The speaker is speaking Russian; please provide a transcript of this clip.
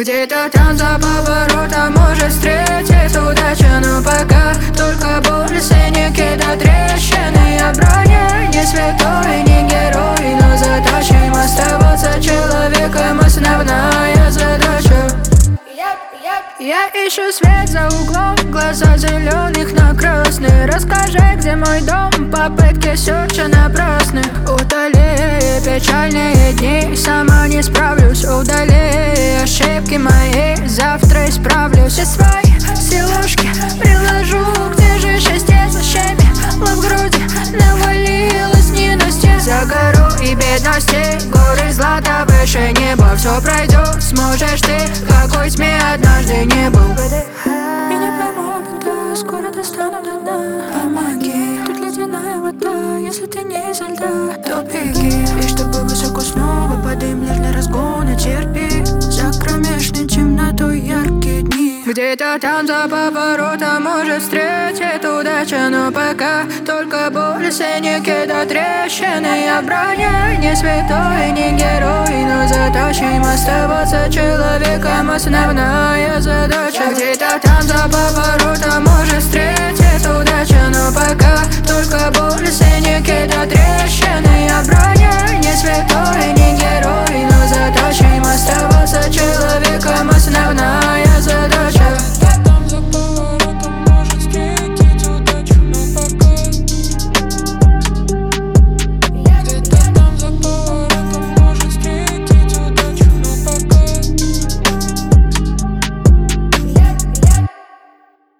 Где-то там за поворотом может встретить удача, но пока только боль, синяки до трещины. Я броня, не святой, не герой, но задача им оставаться человеком основная задача. Я ищу свет за углом, глаза зеленых на красный. Расскажи, где мой дом, попытки серча напрасны. Удали печальные дни, сама не справлюсь. Удали ошибки мои, завтра исправлюсь. И свои силушки приложу, где же счастье зачем? В груди навалилось ненастье. За гору и бедности, горы злата выше неба. Все пройдет, сможешь ты, какой тьме однажды не был. И не пойму, когда скоро достану до дна. Помоги, тут ледяная вода, если ты не изо льда, то беги. И чтобы высоко снова подым лишь для разгона, терпи. За кромешной темнотой яркие дни. Где-то там за поворотом может встретить удача, но пока только боль, синяки до трещины. Я броня, не святой, не герой, но задача им оставаться человеком основная задача. Где-то там за поворотом может встретить удача, но пока только боль, синяки до трещины. Я броня, не святой, не герой, но задача им оставаться человеком основная задача.